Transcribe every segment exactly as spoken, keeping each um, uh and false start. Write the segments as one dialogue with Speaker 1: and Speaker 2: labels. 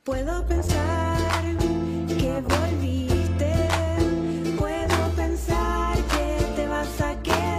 Speaker 1: Puedo pensar que volviste, puedo pensar que te vas a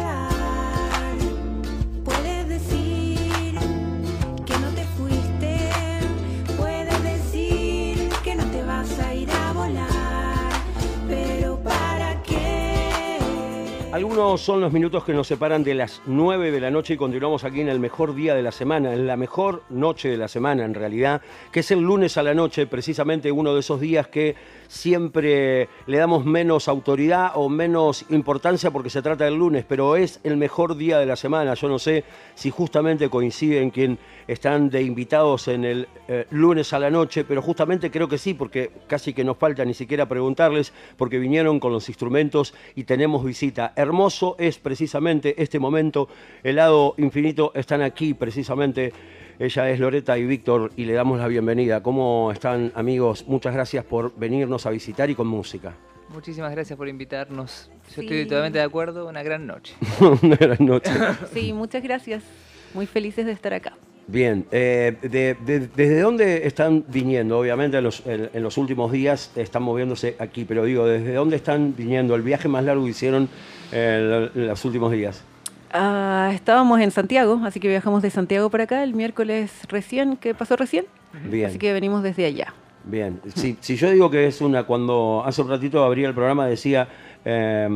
Speaker 1: quedar, puedes decir que no te fuiste, puedes decir que no te vas a ir a volar, pero ¿para qué?
Speaker 2: Algunos son los minutos que nos separan de las nueve de la noche y continuamos aquí en el mejor día de la semana, en la mejor noche de la semana en realidad, que es el lunes a la noche, precisamente uno de esos días que siempre le damos menos autoridad o menos importancia porque se trata del lunes, pero es el mejor día de la semana. Yo no sé si justamente coinciden quien están de invitados en el eh, lunes a la noche, pero justamente creo que sí, porque casi que nos falta ni siquiera preguntarles, porque vinieron con los instrumentos y tenemos visita. Hermoso es precisamente este momento, Helado Infinito están aquí precisamente. Ella es Loreta y Víctor y le damos la bienvenida. ¿Cómo están, amigos? Muchas gracias por venirnos a visitar y con música.
Speaker 3: Muchísimas gracias por invitarnos. Yo
Speaker 4: Sí.
Speaker 3: estoy totalmente de acuerdo. Una gran noche.
Speaker 2: Una gran noche.
Speaker 4: Sí, muchas gracias. Muy felices de estar acá.
Speaker 2: Bien, eh, de, de, ¿desde dónde están viniendo? Obviamente en los, en, en los últimos días están moviéndose aquí, pero digo, ¿desde dónde están viniendo? El viaje más largo que hicieron eh, en los últimos días.
Speaker 4: Ah, estábamos en Santiago, así que viajamos de Santiago para acá el miércoles recién, que pasó recién.
Speaker 2: Bien.
Speaker 4: Así que venimos desde allá.
Speaker 2: Bien, si, si yo digo que es una, cuando hace un ratito abría el programa decía eh,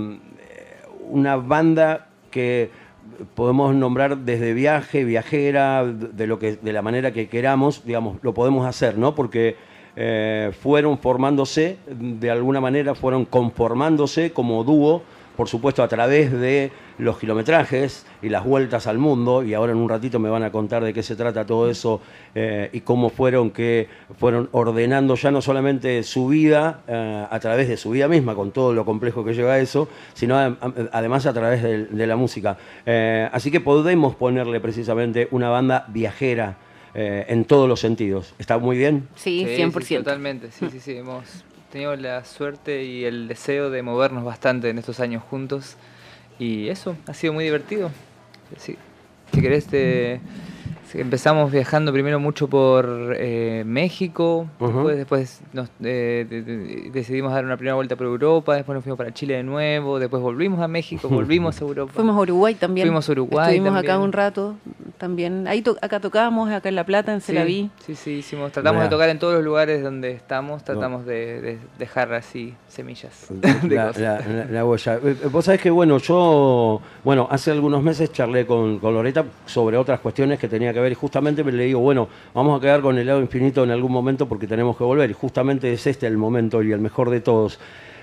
Speaker 2: una banda que podemos nombrar desde viaje, viajera, de lo que, de la manera que queramos, digamos, lo podemos hacer, ¿no? Porque eh, fueron formándose, de alguna manera fueron conformándose como dúo, por supuesto a través de los kilometrajes y las vueltas al mundo, y ahora en un ratito me van a contar de qué se trata todo eso eh, y cómo fueron que fueron ordenando ya no solamente su vida eh, a través de su vida misma, con todo lo complejo que lleva eso, sino a, a, además a través de, de la música. Eh, así que podemos ponerle precisamente una banda viajera eh, en todos los sentidos. ¿Está muy bien?
Speaker 4: Sí,
Speaker 3: Sí,
Speaker 4: cien por
Speaker 3: sí,
Speaker 4: ciento.
Speaker 3: totalmente. Sí, sí, sí. Hemos tenido la suerte y el deseo de movernos bastante en estos años juntos. Y eso, ha sido muy divertido. Sí. Si querés, te... empezamos viajando primero mucho por eh, México,
Speaker 2: Uh-huh.
Speaker 3: después, después nos, eh, de- de- decidimos dar una primera vuelta por Europa, después nos fuimos para Chile de nuevo, después volvimos a México, volvimos a Europa.
Speaker 4: Fuimos a Uruguay también.
Speaker 3: Fuimos a Uruguay
Speaker 4: Estuvimos
Speaker 3: también.
Speaker 4: acá un rato también. Ahí to- acá tocamos, acá en La Plata, en
Speaker 3: Sí,
Speaker 4: Celaví.
Speaker 3: sí, sí, hicimos, tratamos
Speaker 2: Mirá.
Speaker 3: de tocar en todos los lugares donde estamos, tratamos de, de dejar así semillas de
Speaker 2: La,
Speaker 3: cosas.
Speaker 2: la- la- la huella. Eh, Vos sabés que, bueno, yo, bueno, hace algunos meses charlé con, con Loreta sobre otras cuestiones que tenía que ver y justamente me le digo, bueno, vamos a quedar con el Helado Infinito en algún momento porque tenemos que volver y justamente es este el momento y el mejor de todos.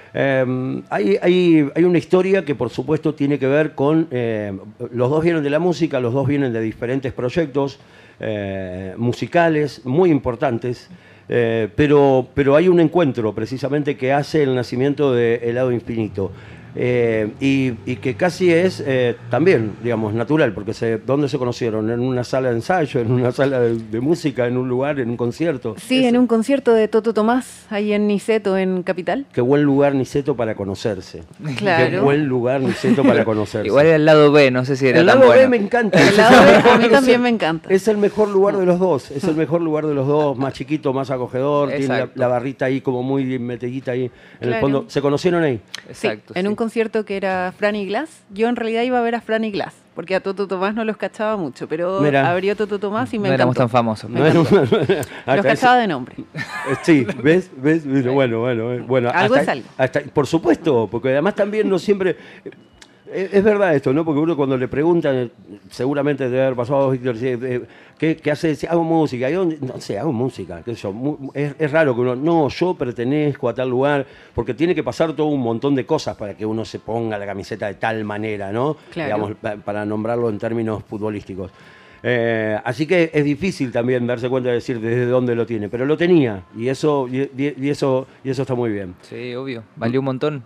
Speaker 2: Eh, hay, hay, hay una historia que por supuesto tiene que ver con, eh, los dos vienen de la música, los dos vienen de diferentes proyectos eh, musicales muy importantes. Eh, pero, pero hay un encuentro precisamente que hace el nacimiento de Helado Infinito eh, y, y que casi es eh, también, digamos, natural, porque se, ¿dónde se conocieron? ¿En una sala de ensayo, en una sala de, de música, en un lugar, en un concierto?
Speaker 4: Sí, en un concierto de Toto Tomás, ahí en Niceto, en Capital.
Speaker 2: Qué buen lugar, Niceto, para conocerse. Qué
Speaker 4: Claro.
Speaker 2: buen lugar, Niceto, para conocerse.
Speaker 3: Igual era el lado B, no sé si era
Speaker 2: El
Speaker 3: tan
Speaker 2: lado B
Speaker 3: bueno.
Speaker 2: me encanta.
Speaker 4: El
Speaker 2: Ese
Speaker 4: lado
Speaker 2: es
Speaker 4: B
Speaker 2: el mejor-
Speaker 4: a mí
Speaker 2: es
Speaker 4: también
Speaker 2: el-
Speaker 4: me encanta.
Speaker 2: Es el mejor lugar de los dos. Es el mejor lugar de los dos. Más chiquito, más acogedor. Tiene la,
Speaker 3: Exacto.
Speaker 2: la barrita ahí como muy metidita ahí en el
Speaker 4: Claro.
Speaker 2: fondo. ¿Se conocieron ahí?
Speaker 3: Exacto.
Speaker 4: Sí, en
Speaker 3: sí.
Speaker 4: un concierto que era Franny Glass. Yo en realidad iba a ver a Franny Glass, porque a Toto Tomás no los cachaba mucho, pero
Speaker 2: Mira.
Speaker 4: abrió Toto Tomás y me
Speaker 3: no éramos
Speaker 4: encantó.
Speaker 3: tan famosos.
Speaker 4: Me
Speaker 2: No era
Speaker 4: encantó.
Speaker 2: una-
Speaker 4: Los
Speaker 2: hasta
Speaker 4: cachaba
Speaker 2: ese-
Speaker 4: de nombre.
Speaker 2: Eh, Sí, ¿ves? ¿Ves? Bueno, bueno, bueno. bueno
Speaker 4: Algo
Speaker 2: hasta-
Speaker 4: es algo.
Speaker 2: hasta- por supuesto, porque además también no siempre... Es, es verdad esto, ¿no? Porque uno cuando le preguntan, eh, seguramente debe haber pasado a vos, Víctor, sí, eh, ¿qué, qué haces? Hago música. Yo, no sé, hago música. Qué sé yo. Mu- Es, es raro que uno, no, yo pertenezco a tal lugar, porque tiene que pasar todo un montón de cosas para que uno se ponga la camiseta de tal manera, ¿no?
Speaker 4: Claro.
Speaker 2: Digamos, pa- para nombrarlo en términos futbolísticos. Eh, así que es difícil también darse cuenta de decir desde dónde lo tiene, pero lo tenía y eso y, y- y eso y eso está muy bien.
Speaker 3: Sí, obvio. Valió un montón.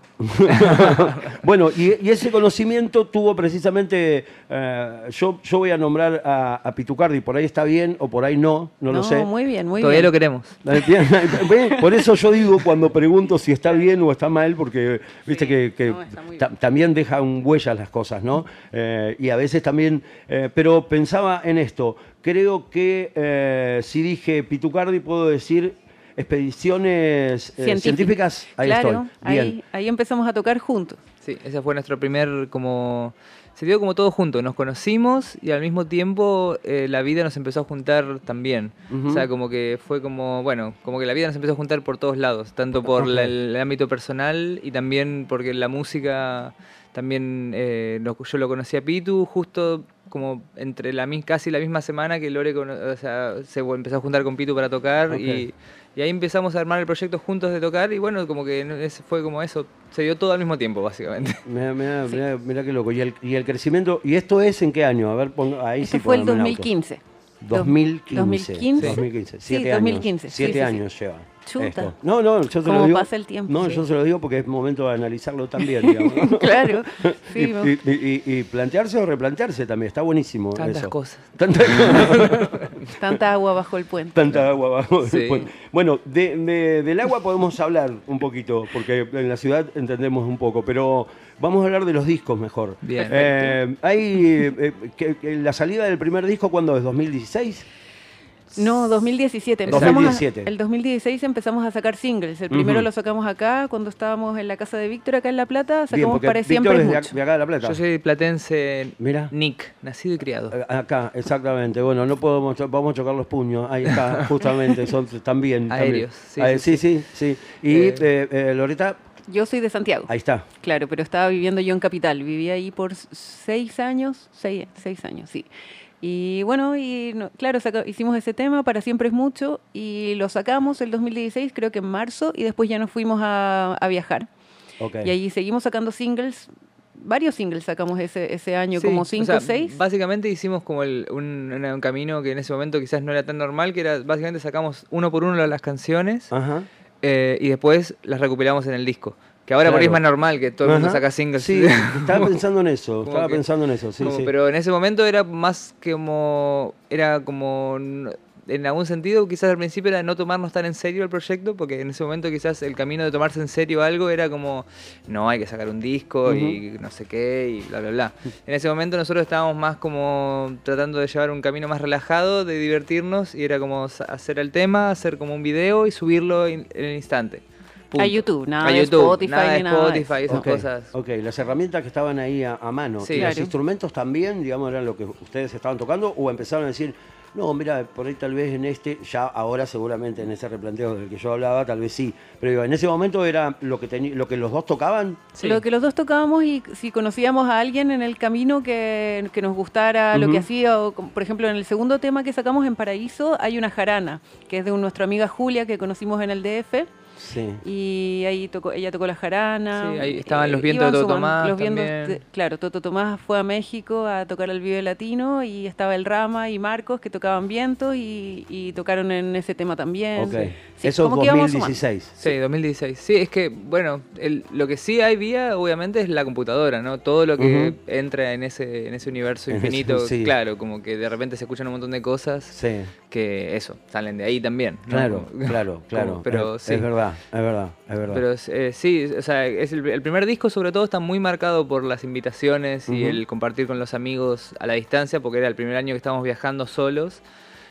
Speaker 2: Bueno, y, y ese conocimiento tuvo precisamente, eh, yo, yo voy a nombrar a, a Pitucardi, por ahí está bien o por ahí no, no, lo sé.
Speaker 4: Muy bien, muy
Speaker 3: Todavía
Speaker 4: bien.
Speaker 3: lo queremos.
Speaker 2: ¿Ve? Por eso yo digo cuando pregunto si está bien o está mal, porque viste
Speaker 4: Sí,
Speaker 2: que, que
Speaker 4: no, está muy
Speaker 2: ta-
Speaker 4: bien.
Speaker 2: también dejan huellas las cosas, ¿no? Eh, y a veces también, eh, pero pensaba en esto, creo que eh, si dije Pitucardi puedo decir expediciones eh,
Speaker 4: Científica.
Speaker 2: científicas. Ahí
Speaker 4: claro,
Speaker 2: estoy. Bien.
Speaker 4: ahí, ahí empezamos a tocar juntos.
Speaker 3: Sí, ese fue nuestro primer como... Se dio como todo junto, nos conocimos y al mismo tiempo eh, la vida nos empezó a juntar también.
Speaker 2: Ujú.
Speaker 3: O sea, como que fue como, bueno, como que la vida nos empezó a juntar por todos lados, tanto por
Speaker 2: Ok.
Speaker 3: la- el, ámbito personal y también porque la música, también eh, lo- yo lo conocí a Pitu justo como entre la mis- casi la misma semana que Lore cono- o sea, se vol- empezó a juntar con Pitu para tocar
Speaker 2: Ok.
Speaker 3: y, y ahí empezamos a armar el proyecto juntos de tocar y bueno, como que no- ese fue como eso, se dio todo al mismo tiempo básicamente.
Speaker 2: Mira, mira, mira, mira qué loco. ¿Y el, y el crecimiento? ¿Y esto es en qué año? A ver, pongo, ahí
Speaker 4: Este
Speaker 2: sí
Speaker 4: fue el
Speaker 2: poneme en
Speaker 4: dos
Speaker 2: auto.
Speaker 4: mil quince.
Speaker 2: dos mil quince.
Speaker 4: dos mil quince.
Speaker 2: dos mil quince.
Speaker 4: Sí,
Speaker 2: Siete
Speaker 4: dos mil
Speaker 2: años.
Speaker 4: quince. Sí,
Speaker 2: Siete
Speaker 4: sí, sí.
Speaker 2: años lleva.
Speaker 4: Chuta.
Speaker 2: esto. No, no, yo se
Speaker 4: ¿Cómo
Speaker 2: lo digo.
Speaker 4: pasa el tiempo?
Speaker 2: No,
Speaker 4: Sí.
Speaker 2: yo se lo digo porque es momento de analizarlo también, digamos. ¿no?
Speaker 4: Claro. Sí,
Speaker 2: y,
Speaker 4: ¿no?
Speaker 2: y- y- y plantearse o replantearse también, está buenísimo.
Speaker 3: Tantas
Speaker 2: eso.
Speaker 3: cosas.
Speaker 2: Tantas cosas.
Speaker 4: Tanta agua bajo el puente.
Speaker 2: Tanta agua abajo.
Speaker 3: Sí.
Speaker 2: Después. Bueno, de- de- del agua podemos hablar un poquito, porque en la ciudad entendemos un poco, pero vamos a hablar de los discos mejor.
Speaker 3: Bien.
Speaker 2: Eh, hay eh, que- que la salida del primer disco, ¿cuándo es? ¿dos mil dieciséis?
Speaker 4: No, dos mil diecisiete.
Speaker 3: Exacto.
Speaker 4: Empezamos a-
Speaker 2: dos mil diecisiete.
Speaker 4: el dos mil dieciséis empezamos a sacar singles. El primero
Speaker 2: Ujú.
Speaker 4: lo sacamos acá, cuando estábamos en la casa de Víctor, acá en La Plata.
Speaker 2: Bien,
Speaker 4: Sacamos
Speaker 2: porque
Speaker 4: Para
Speaker 2: Víctor
Speaker 4: Siempre
Speaker 2: es
Speaker 4: es
Speaker 2: de,
Speaker 4: Mucho.
Speaker 2: ac- de acá de La Plata.
Speaker 3: Yo soy platense
Speaker 2: Mira.
Speaker 3: Nick, nacido y criado.
Speaker 2: Eh, Acá, exactamente. Bueno, no podemos, cho- vamos a chocar los puños. Ahí está, justamente. Son también. también.
Speaker 3: Aéreos, sí,
Speaker 2: Ah,
Speaker 3: sí,
Speaker 2: sí, sí, sí. Y
Speaker 3: Eh,
Speaker 2: eh, eh, Loreta,
Speaker 4: Yo soy de Santiago.
Speaker 2: ahí está.
Speaker 4: Claro, pero estaba viviendo yo en Capital. Viví ahí por s- seis años, seis, seis años, sí. Y bueno, y no- claro, saca- hicimos ese tema, Para Siempre es Mucho, y lo sacamos el dos mil dieciséis, creo que en marzo, y después ya nos fuimos a, a viajar.
Speaker 2: Ok.
Speaker 4: Y ahí seguimos sacando singles, varios singles sacamos ese, ese año,
Speaker 3: Sí,
Speaker 4: como
Speaker 3: o
Speaker 4: cinco
Speaker 3: sea,
Speaker 4: o seis.
Speaker 3: Básicamente hicimos como el- un, un- un camino que en ese momento quizás no era tan normal, que era básicamente sacamos uno por uno las canciones
Speaker 2: Ajá.
Speaker 3: eh, y después las recuperamos en el disco. Que ahora por ahí es
Speaker 2: Claro.
Speaker 3: más normal que todo el mundo
Speaker 2: Ajá.
Speaker 3: saca singles.
Speaker 2: Sí, estaba pensando en eso.
Speaker 3: Como
Speaker 2: Estaba
Speaker 3: que-
Speaker 2: pensando en eso, sí,
Speaker 3: Como-
Speaker 2: sí.
Speaker 3: Pero en ese momento era más que como. Era como. En algún sentido, quizás al principio era no tomarnos tan en serio el proyecto, porque en ese momento quizás el camino de tomarse en serio algo era como, no, hay que sacar un disco y no sé qué, y bla, bla, bla. En ese momento nosotros estábamos más como tratando de llevar un camino más relajado, de divertirnos, y era como sa- hacer el tema, hacer como un video y subirlo in- en el instante. Punto.
Speaker 4: A YouTube, nada
Speaker 3: A
Speaker 4: de
Speaker 3: YouTube,
Speaker 4: Spotify
Speaker 3: nada de
Speaker 4: ni nada de
Speaker 3: Spotify,
Speaker 4: eso.
Speaker 3: esas
Speaker 2: Ok,
Speaker 3: cosas.
Speaker 2: ok, las herramientas que estaban ahí a, a mano.
Speaker 3: Sí.
Speaker 2: ¿Y los
Speaker 4: Claro.
Speaker 2: instrumentos también, digamos, eran lo que ustedes estaban tocando? ¿O empezaron a decir, no, mira, por ahí tal vez en este, ya ahora seguramente en ese replanteo del que yo hablaba, tal vez sí. Pero digo, en ese momento era lo que, teni- lo que los dos tocaban?
Speaker 3: Sí.
Speaker 4: Lo que los dos tocábamos, y si conocíamos a alguien en el camino que, que nos gustara lo
Speaker 2: Ujú.
Speaker 4: que hacía, o como, por ejemplo en el segundo tema que sacamos, En Paraíso, hay una jarana, que es de un- nuestra amiga Julia, que conocimos en el D F,
Speaker 2: Sí.
Speaker 4: y ahí tocó, ella tocó la jarana.
Speaker 3: Sí, ahí estaban
Speaker 4: eh,
Speaker 3: los vientos de
Speaker 4: iban
Speaker 3: Toto
Speaker 4: sumando-
Speaker 3: Tomás
Speaker 4: los vientos
Speaker 3: también.
Speaker 4: de- claro, Toto Tomás fue a México a tocar al Vive Latino, y estaba el Rama y Marcos que tocaban vientos, y, y tocaron en ese tema también.
Speaker 2: Ok.
Speaker 4: Sí,
Speaker 2: Eso
Speaker 4: como
Speaker 2: es
Speaker 4: que íbamos sumando.
Speaker 2: dos mil dieciséis.
Speaker 3: Sí, dos mil dieciséis. Sí, es que, bueno, el- lo que sí hay vía, obviamente, es la computadora, ¿no? Todo lo que
Speaker 2: Ujú.
Speaker 3: entra en ese, en ese universo
Speaker 2: En ese-
Speaker 3: infinito,
Speaker 2: sí.
Speaker 3: claro, como que de repente se escuchan un montón de cosas
Speaker 2: Sí.
Speaker 3: que, eso, salen de ahí también. ¿no?
Speaker 2: Claro,
Speaker 3: Como-
Speaker 2: claro,
Speaker 3: como-
Speaker 2: claro.
Speaker 3: pero
Speaker 2: es,
Speaker 3: sí.
Speaker 2: es verdad, es verdad, es verdad.
Speaker 3: Pero eh, sí, o sea, es el, el primer disco sobre todo está muy marcado por las invitaciones y
Speaker 2: Ujú.
Speaker 3: el compartir con los amigos a la distancia, porque era el primer año que estábamos viajando solos.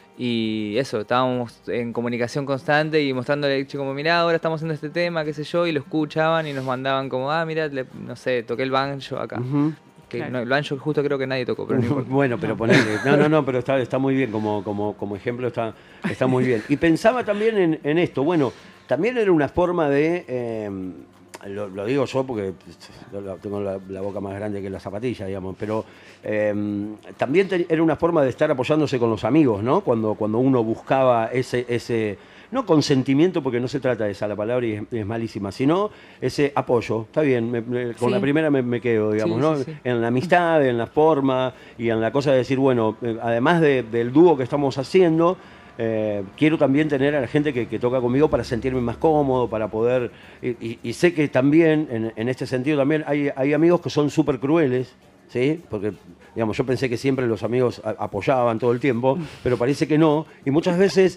Speaker 3: Y eso, estábamos en comunicación constante y mostrándole, chico, como, mirá, ahora estamos haciendo este tema, qué sé yo, y lo escuchaban y nos mandaban como, ah, mira, le- no sé, toqué el banjo acá.
Speaker 2: Ujú.
Speaker 3: Que
Speaker 4: Claro.
Speaker 3: no, el banjo justo creo que nadie tocó, pero no importa.
Speaker 2: Bueno, pero ponele. No, no, no, pero está, está muy bien, como, como, como ejemplo está, está muy bien. Y pensaba también en, en esto, bueno, también era una forma de, eh, lo, lo digo yo porque yo la- tengo la, la boca más grande que la zapatilla, digamos, pero eh, también te- era una forma de estar apoyándose con los amigos, ¿no? Cuando, cuando uno buscaba ese... ese no consentimiento, porque no se trata de esa la palabra y es, es malísima, sino ese apoyo. Está bien, me- me- con
Speaker 4: Sí.
Speaker 2: la primera me, me quedo, digamos,
Speaker 3: Sí,
Speaker 2: ¿no?
Speaker 3: sí, sí.
Speaker 2: En la amistad, en la forma y en la cosa de decir, bueno, eh, además de- del dúo que estamos haciendo, eh, quiero también tener a la gente que, que toca conmigo para sentirme más cómodo, para poder... Y, y- y sé que también, en, en este sentido, también hay, hay amigos que son súper crueles, ¿sí? Porque, digamos, yo pensé que siempre los amigos a- apoyaban todo el tiempo, pero parece que no. Y muchas veces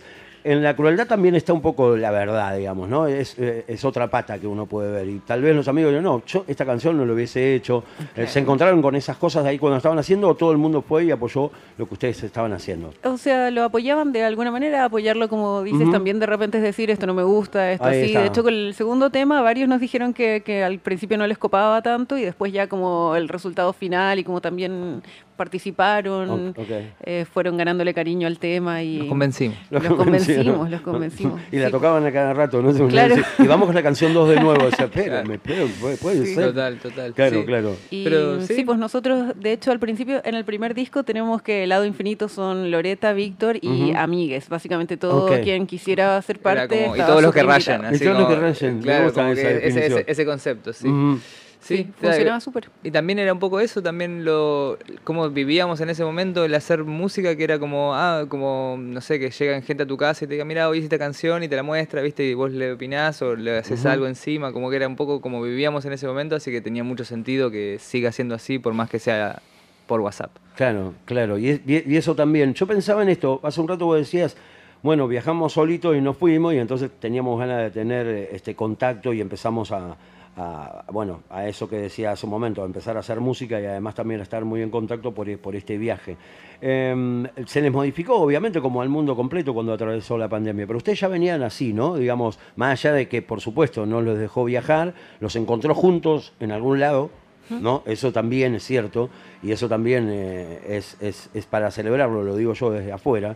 Speaker 2: en la crueldad también está un poco la verdad, digamos, ¿no? Es, eh, es otra pata que uno puede ver. Y tal vez los amigos digan, no, yo esta canción no lo hubiese hecho. Eh, ¿Se encontraron con esas cosas ahí cuando estaban haciendo o todo el mundo fue y apoyó lo que ustedes estaban haciendo?
Speaker 4: O sea, lo apoyaban de alguna manera, apoyarlo como dices,
Speaker 2: Ujú.
Speaker 4: también de repente es decir, esto no me gusta, esto
Speaker 2: Ahí
Speaker 4: sí.
Speaker 2: está.
Speaker 4: De hecho, con el segundo tema, varios nos dijeron que, que al principio no les copaba tanto y después ya como el resultado final y como también participaron,
Speaker 2: Ok, ok.
Speaker 4: eh, fueron ganándole cariño al tema y
Speaker 3: Los convencimos.
Speaker 4: Los convencimos, los convencimos.
Speaker 2: Y la
Speaker 4: sí.
Speaker 2: tocaban a cada rato, ¿no?
Speaker 4: Claro.
Speaker 2: Y vamos con la canción dos de nuevo. O sea, espérame, espérame, puede, puede
Speaker 4: Sí.
Speaker 2: ser.
Speaker 3: Total, total.
Speaker 2: Claro,
Speaker 3: sí.
Speaker 2: claro.
Speaker 4: Y
Speaker 3: Pero,
Speaker 4: sí.
Speaker 3: sí.
Speaker 4: pues nosotros, de hecho, al principio, en el primer disco tenemos que el lado infinito son Loreta, Víctor y
Speaker 2: Ujú.
Speaker 4: amigues. Básicamente todo
Speaker 2: Ok.
Speaker 4: quien quisiera ser
Speaker 3: Era
Speaker 4: parte.
Speaker 3: como- y
Speaker 4: estaba
Speaker 3: todos los que
Speaker 4: súper
Speaker 3: rayan.
Speaker 4: invitado.
Speaker 2: Y
Speaker 3: Así
Speaker 2: todos los
Speaker 3: como-
Speaker 2: que rayan, me
Speaker 3: Claro,
Speaker 2: gusta
Speaker 3: como
Speaker 2: esa
Speaker 3: que ese,
Speaker 2: definición.
Speaker 3: ese, ese concepto, sí.
Speaker 2: Ujú.
Speaker 4: Sí,
Speaker 3: Sí,
Speaker 4: funcionaba
Speaker 3: claro.
Speaker 4: súper.
Speaker 3: Y también era un poco eso, también lo cómo vivíamos en ese momento, el hacer música que era como, ah, como, no sé, que llegan gente a tu casa y te digan, mira, hoy hice esta canción y te la muestra, viste, y vos le opinás o le haces
Speaker 2: Ujú.
Speaker 3: algo encima, como que era un poco como vivíamos en ese momento, así que tenía mucho sentido que siga siendo así, por más que sea por WhatsApp.
Speaker 2: Claro, claro. Y, es- y eso también. Yo pensaba en esto. Hace un rato vos decías, bueno, viajamos solitos y nos fuimos y entonces teníamos ganas de tener eh, este contacto y empezamos a, a, bueno, a eso que decía hace un momento, a empezar a hacer música y además también a estar muy en contacto por, por este viaje. Eh, se les modificó, obviamente, como al mundo completo cuando atravesó la pandemia, pero ustedes ya venían así, ¿no? Digamos, más allá de que, por supuesto, no los dejó viajar, los encontró juntos en algún lado, ¿no? Eso también es cierto y eso también eh, es, es, es para celebrarlo, lo digo yo desde afuera.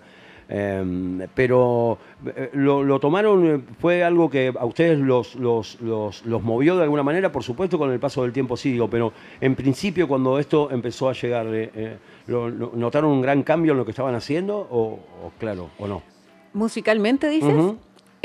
Speaker 2: Eh, pero eh, lo, lo tomaron, eh, fue algo que a ustedes los, los, los, los movió de alguna manera, por supuesto con el paso del tiempo sí, digo, pero en principio cuando esto empezó a llegar, eh, eh, lo, lo- ¿notaron un gran cambio en lo que estaban haciendo o, o claro, o no?
Speaker 4: Musicalmente, dices.
Speaker 2: Ujú.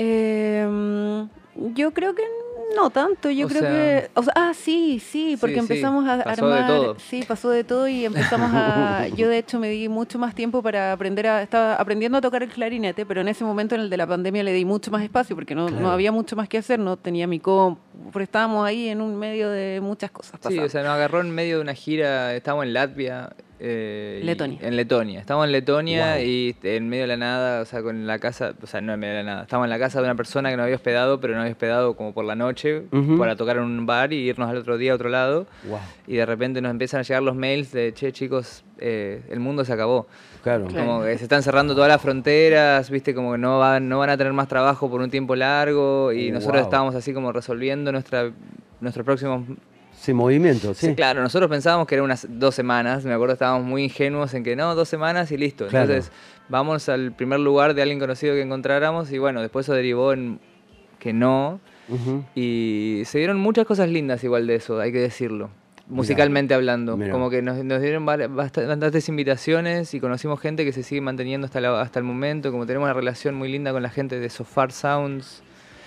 Speaker 4: Eh, yo creo que no tanto, yo
Speaker 3: O
Speaker 4: creo
Speaker 3: sea-
Speaker 4: que... O sea, ah, sí, sí, porque
Speaker 3: Sí, sí,
Speaker 4: empezamos a
Speaker 3: pasó de
Speaker 4: armar...
Speaker 3: todo.
Speaker 4: Sí, pasó de todo y empezamos a... Yo, de hecho, me di mucho más tiempo para aprender a... Estaba aprendiendo a tocar el clarinete, pero en ese momento, en el de la pandemia, le di mucho más espacio porque no,
Speaker 2: Claro.
Speaker 4: no había mucho más que hacer, no tenía mi comp, porque estábamos ahí en un medio de muchas cosas
Speaker 3: Sí,
Speaker 4: pasando.
Speaker 3: o sea, nos agarró en medio de una gira, estábamos en Latvia. eh, y-
Speaker 4: Letonia.
Speaker 3: En Letonia. Estábamos en Letonia
Speaker 2: Wow.
Speaker 3: y en medio de la nada, o sea, con la casa, o sea, no en medio de la nada. Estábamos en la casa de una persona que nos había hospedado, pero nos había hospedado como por la noche
Speaker 2: Ujú.
Speaker 3: para tocar en un bar y irnos al otro día a otro lado.
Speaker 2: Wow,
Speaker 3: Y de repente nos empiezan a llegar los mails de, che, chicos, eh, el mundo se acabó.
Speaker 2: claro.
Speaker 4: Claro.
Speaker 3: Como que se están cerrando todas las fronteras, viste, como que no van, no van a tener más trabajo por un tiempo largo y nosotros
Speaker 2: Wow.
Speaker 3: estábamos así como resolviendo nuestra, nuestros próximos...
Speaker 2: Sí, movimiento, sí.
Speaker 3: Sí, claro, nosotros pensábamos que eran unas dos semanas, me acuerdo, estábamos muy ingenuos en que no, dos semanas y listo.
Speaker 2: Claro.
Speaker 3: Entonces vamos al primer lugar de alguien conocido que encontráramos y bueno, después eso derivó en que no.
Speaker 2: Ujú.
Speaker 3: Y se dieron muchas cosas lindas igual de eso, hay que decirlo. Musicalmente hablando,
Speaker 2: Mirá.
Speaker 3: como que nos, nos dieron vari- bast- bastantes invitaciones y conocimos gente que se sigue manteniendo hasta, la- hasta el momento, como tenemos una relación muy linda con la gente de Sofar Sounds,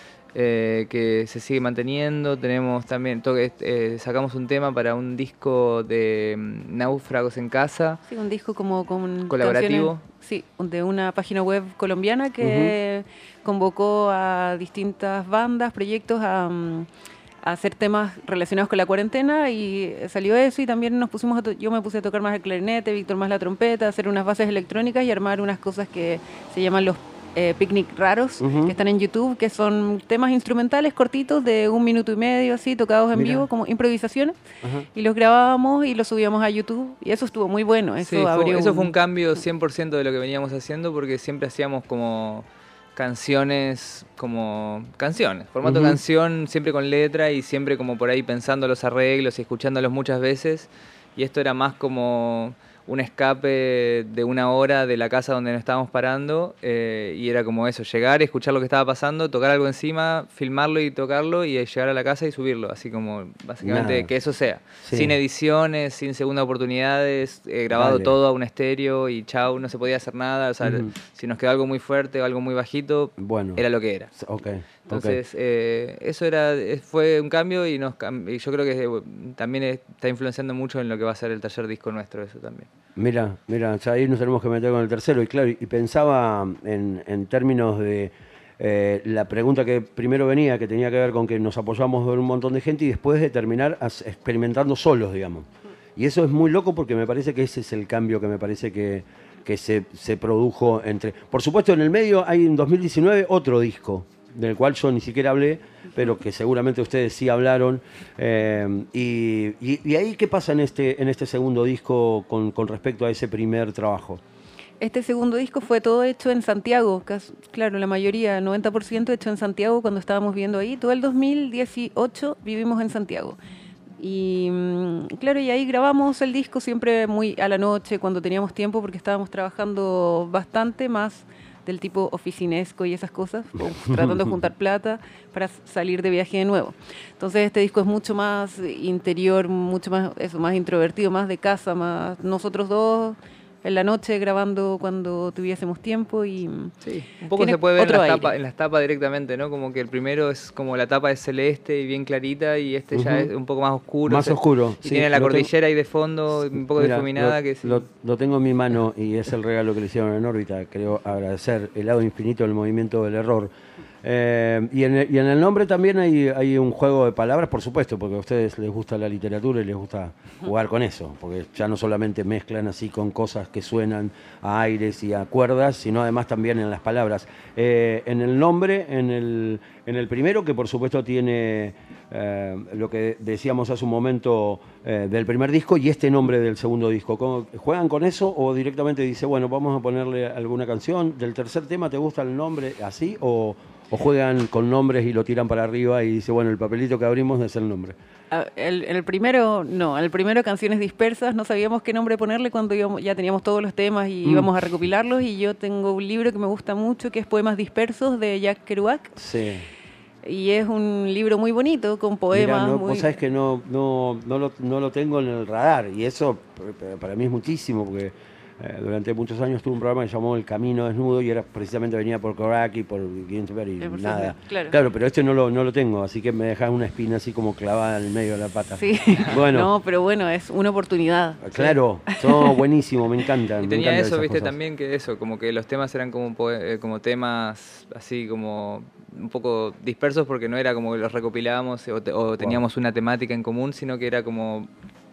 Speaker 3: eh, que se sigue manteniendo, tenemos también, toque, eh, sacamos un tema para un disco de mm, Náufragos en Casa,
Speaker 4: Sí, un disco como con
Speaker 3: Colaborativo.
Speaker 4: canciones, sí, de una página web colombiana que convocó a distintas bandas, proyectos a, mm, a hacer temas relacionados con la cuarentena y salió eso y también nos pusimos a to- yo me puse a tocar más el clarinete, Víctor más la trompeta, hacer unas bases electrónicas y armar unas cosas que se llaman los eh, picnic raros,
Speaker 2: Ujú.
Speaker 4: que están en YouTube, que son temas instrumentales cortitos de un minuto y medio, así, tocados en
Speaker 2: Mira.
Speaker 4: vivo, como improvisaciones.
Speaker 2: Ajá.
Speaker 4: Y los grabábamos y los subíamos a YouTube y eso estuvo muy bueno. Eso,
Speaker 3: Sí, fue-
Speaker 4: abrió
Speaker 3: eso
Speaker 4: un-
Speaker 3: fue un cambio cien por ciento de lo que veníamos haciendo porque siempre hacíamos como canciones, como canciones, formato
Speaker 2: Ujú.
Speaker 3: canción, siempre con letra y siempre como por ahí pensando los arreglos y escuchándolos muchas veces. Y esto era más como un escape de una hora de la casa donde nos estábamos parando eh, y era como eso, llegar, escuchar lo que estaba pasando, tocar algo encima, filmarlo y tocarlo y llegar a la casa y subirlo, así como básicamente
Speaker 2: Nada.
Speaker 3: que eso sea,
Speaker 2: Sí.
Speaker 3: sin ediciones, sin segunda oportunidades, eh, grabado
Speaker 2: Dale.
Speaker 3: todo a un estéreo y chau, no se podía hacer nada, o sea,
Speaker 2: Ujú.
Speaker 3: si nos quedó algo muy fuerte o algo muy bajito,
Speaker 2: Bueno.
Speaker 3: era lo que era.
Speaker 2: Ok, ok.
Speaker 3: Entonces, eh, eso era eh, fue un cambio y, nos, cam- y yo creo que eh, también está influenciando mucho en lo que va a ser el taller disco nuestro, eso también.
Speaker 2: Mira, mira, ya ahí nos tenemos que meter con el tercero. Y claro, y pensaba en, en términos de eh, la pregunta que primero venía, que tenía que ver con que nos apoyamos de un montón de gente y después de terminar as- experimentando solos, digamos. Y eso es muy loco porque me parece que ese es el cambio que me parece que, que se, se produjo entre... Por supuesto, en el medio hay en dos mil diecinueve otro disco, del cual yo ni siquiera hablé, pero que seguramente ustedes sí hablaron. Eh, y, y, y ahí, ¿qué pasa en este, en este segundo disco con, con respecto a ese primer trabajo?
Speaker 4: Este segundo disco fue todo hecho en Santiago, casi, claro, la mayoría, noventa por ciento hecho en Santiago cuando estábamos viviendo ahí. Todo el dos mil dieciocho vivimos en Santiago. Y claro, y ahí grabamos el disco siempre muy a la noche, cuando teníamos tiempo, porque estábamos trabajando bastante más del tipo oficinesco y esas cosas, tratando de juntar plata para salir de viaje de nuevo. Entonces este disco es mucho más interior, mucho más, eso, más introvertido, más de casa, más nosotros dos en la noche grabando cuando tuviésemos tiempo y
Speaker 3: sí, un poco se puede ver en las, tapa, en las tapas directamente, ¿no? Como que el primero es como la tapa es celeste y bien clarita y este uh-huh. ya es un poco más oscuro.
Speaker 2: Más o sea, oscuro.
Speaker 3: Y
Speaker 2: sí,
Speaker 3: tiene la cordillera tengo, ahí de fondo, un poco mira, difuminada.
Speaker 2: Lo,
Speaker 3: que sí.
Speaker 2: lo, lo tengo en mi mano y es el regalo que le hicieron en órbita. Creo agradecer el lado infinito del movimiento del error. Eh, y, en el, y en el nombre también hay, hay un juego de palabras, por supuesto, porque a ustedes les gusta la literatura y les gusta jugar con eso, porque ya no solamente mezclan así con cosas que suenan a aires y a cuerdas, sino además también en las palabras. Eh, en el nombre, en el, en el primero, que por supuesto tiene eh, lo que decíamos hace un momento eh, del primer disco y este nombre del segundo disco, ¿cómo, ¿juegan con eso o directamente dice, bueno, vamos a ponerle alguna canción? ¿Del tercer tema te gusta el nombre así o...? ¿O juegan con nombres y lo tiran para arriba y dice, bueno, el papelito que abrimos es el nombre?
Speaker 4: El, el primero, no, el primero Canciones Dispersas, no sabíamos qué nombre ponerle cuando íbamos, ya teníamos todos los temas y mm. íbamos a recopilarlos, y yo tengo un libro que me gusta mucho, que es Poemas Dispersos, de Jack Kerouac.
Speaker 2: Sí.
Speaker 4: Y es un libro muy bonito, con poemas.
Speaker 2: Mirá, no,
Speaker 4: muy...
Speaker 2: vos sabés que no, no, no, lo, no lo tengo en el radar, y eso para mí es muchísimo, porque... Eh, durante muchos años tuve un programa que se llamó El Camino Desnudo y era precisamente venía por Kerouac y por Ginsberg y sí, nada.
Speaker 4: Claro.
Speaker 2: claro, pero este no lo, no lo tengo, así que me dejas una espina así como clavada en el medio de la pata.
Speaker 4: Sí,
Speaker 2: bueno,
Speaker 4: no, pero bueno, es una oportunidad.
Speaker 2: Claro, sí. No, buenísimo, me encanta.
Speaker 3: Y tenía eso, viste, cosas. También que eso, como que los temas eran como, como temas así como un poco dispersos porque no era como que los recopilábamos o, te, o teníamos wow. una temática en común, sino que era como...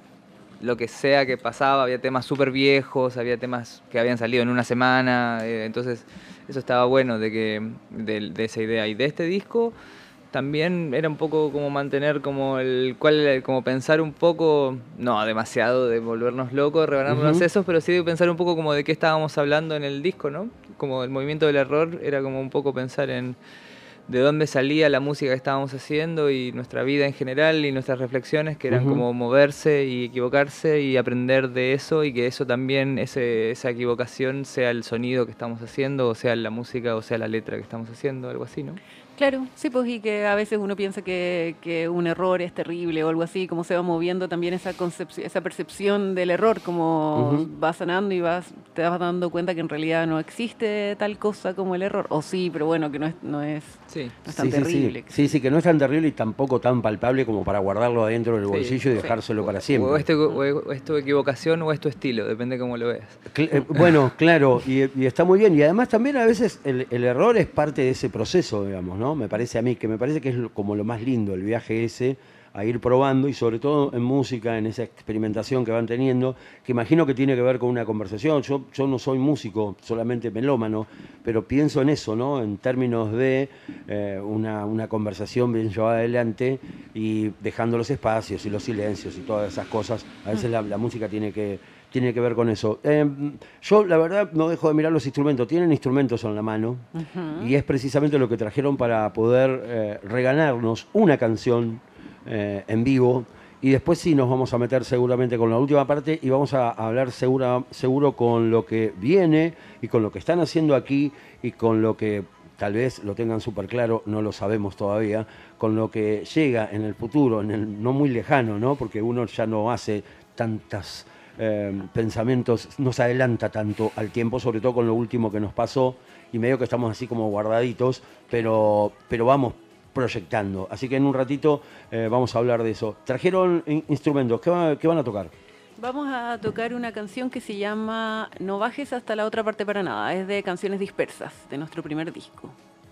Speaker 3: lo que sea que pasaba, había temas súper viejos, había temas que habían salido en una semana, eh, entonces eso estaba bueno de, que, de, de esa idea. Y de este disco también era un poco como mantener como el cual como pensar un poco, no demasiado de volvernos locos, rebanarnos los uh-huh. sesos, pero sí de pensar un poco como de qué estábamos hablando en el disco, ¿no? Como el movimiento del error era como un poco pensar en de dónde salía la música que estábamos haciendo y nuestra vida en general y nuestras reflexiones, que eran uh-huh. como moverse y equivocarse y aprender de eso, y que eso también, ese, esa equivocación sea el sonido que estamos haciendo, o sea la música, o sea la letra que estamos haciendo, algo así, ¿no?
Speaker 4: Claro, sí, pues, y que a veces uno piensa que, que un error es terrible o algo así, como se va moviendo también esa concepción, esa percepción del error, como uh-huh. vas sanando y vas, te vas dando cuenta que en realidad no existe tal cosa como el error, o sí, pero bueno, que no es, no es,
Speaker 3: sí.
Speaker 4: no es tan
Speaker 2: sí,
Speaker 4: terrible.
Speaker 2: Sí, sí, sí, que no es tan terrible y tampoco tan palpable como para guardarlo adentro del bolsillo sí, y dejárselo sí. para siempre.
Speaker 3: O, este, o es tu equivocación o es tu estilo, depende cómo lo veas.
Speaker 2: Cl- eh, bueno, claro, y, y está muy bien, y además también a veces el, el error es parte de ese proceso, digamos, ¿no? Me parece a mí, que me parece que es como lo más lindo, el viaje ese, a ir probando, y sobre todo en música, en esa experimentación que van teniendo, que imagino que tiene que ver con una conversación. Yo, yo no soy músico, solamente melómano, pero pienso en eso, ¿no? En términos de eh, una, una conversación bien llevada adelante y dejando los espacios y los silencios y todas esas cosas. A veces la, la música tiene que... tiene que ver con eso. Eh, yo, la verdad, no dejo de mirar los instrumentos. Tienen instrumentos en la mano uh-huh. y es precisamente lo que trajeron para poder eh, regalarnos una canción eh, en vivo. Y después sí nos vamos a meter seguramente con la última parte y vamos a hablar segura, seguro con lo que viene y con lo que están haciendo aquí y con lo que tal vez lo tengan súper claro, no lo sabemos todavía, con lo que llega en el futuro, en el no muy lejano, ¿no? Porque uno ya no hace tantas... Eh, pensamientos, no se adelanta tanto al tiempo, sobre todo con lo último que nos pasó, y medio que estamos así como guardaditos, pero, pero vamos proyectando. Así que en un ratito eh, vamos a hablar de eso. Trajeron in- instrumentos, ¿qué, va, ¿qué van a tocar?
Speaker 4: Vamos a tocar una canción que se llama No bajes hasta la otra parte para nada, es de Canciones Dispersas, de nuestro primer disco.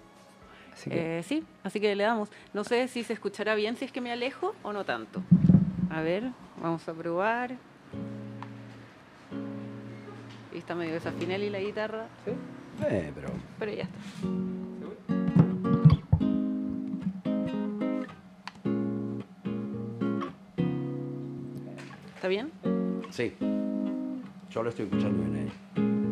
Speaker 4: Así que... Eh, sí, así que le damos. No sé si se escuchará bien, si es que me alejo o no tanto. A ver, vamos a probar. está medio desafinal y la guitarra,
Speaker 3: ¿Sí?
Speaker 2: Eh, pero
Speaker 4: pero ya está. ¿Está bien?
Speaker 2: sí, yo lo estoy escuchando bien ahí.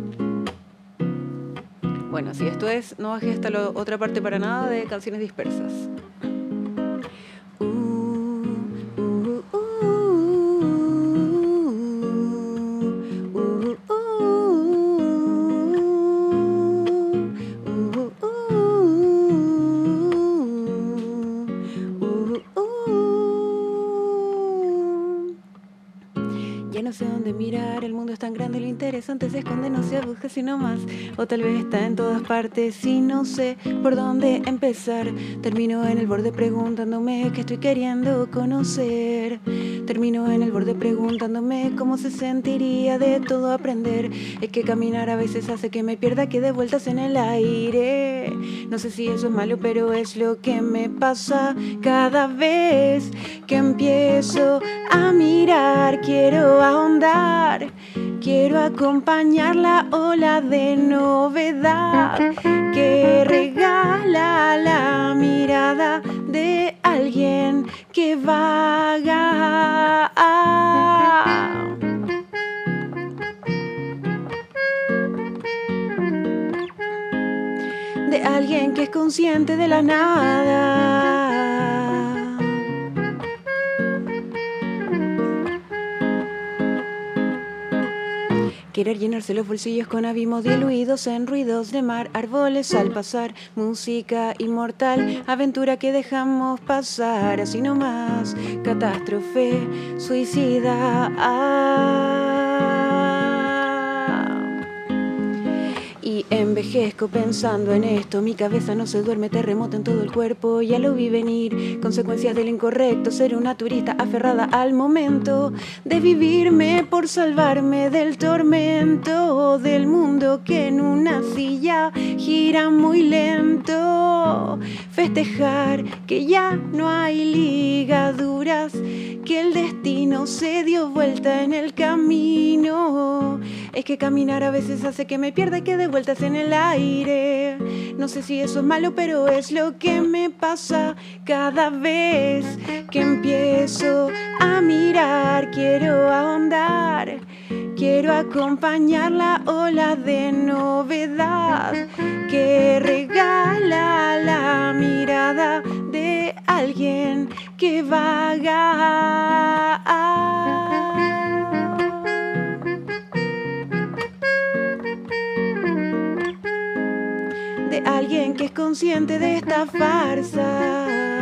Speaker 4: Bueno, si esto es No bajé hasta la otra parte para nada de Canciones Dispersas. Uh, uh, uh, uh, uh, uh, uh, uh, uh. Ya no sé dónde mirar, el mundo es tan grande, lo interesante se esconde, no se busca sino más. O tal vez está en todas partes y no sé por dónde empezar. Termino en el borde preguntándome qué estoy queriendo conocer. Termino en el borde preguntándome cómo se sentiría de todo aprender. Es que caminar a veces hace que me pierda, que de vueltas en el aire. No sé si eso es malo, pero es lo que me pasa cada vez que empiezo a mirar. Quiero ahondar, quiero acompañar la ola de novedad que regala la mirada de alguien que vaga. De alguien que es consciente de la nada. Querer llenarse los bolsillos con abismos diluidos en ruidos de mar, árboles al pasar, música inmortal, aventura que dejamos pasar, así nomás, catástrofe, suicida. Y envejezco pensando en esto, mi cabeza no se duerme, terremoto en todo el cuerpo, ya lo vi venir, consecuencias del incorrecto, ser una turista aferrada al momento de vivirme por salvarme del tormento del mundo que en una silla gira muy lento, festejar que ya no hay ligaduras, que el destino se dio vuelta en el camino. Es que caminar a veces hace que me pierda y que de vueltas en el aire. No sé si eso es malo, pero es lo que me pasa cada vez que empiezo a mirar. Quiero ahondar, quiero acompañar la ola de novedad que regala la mirada de alguien que vaga. De alguien que es consciente de esta farsa.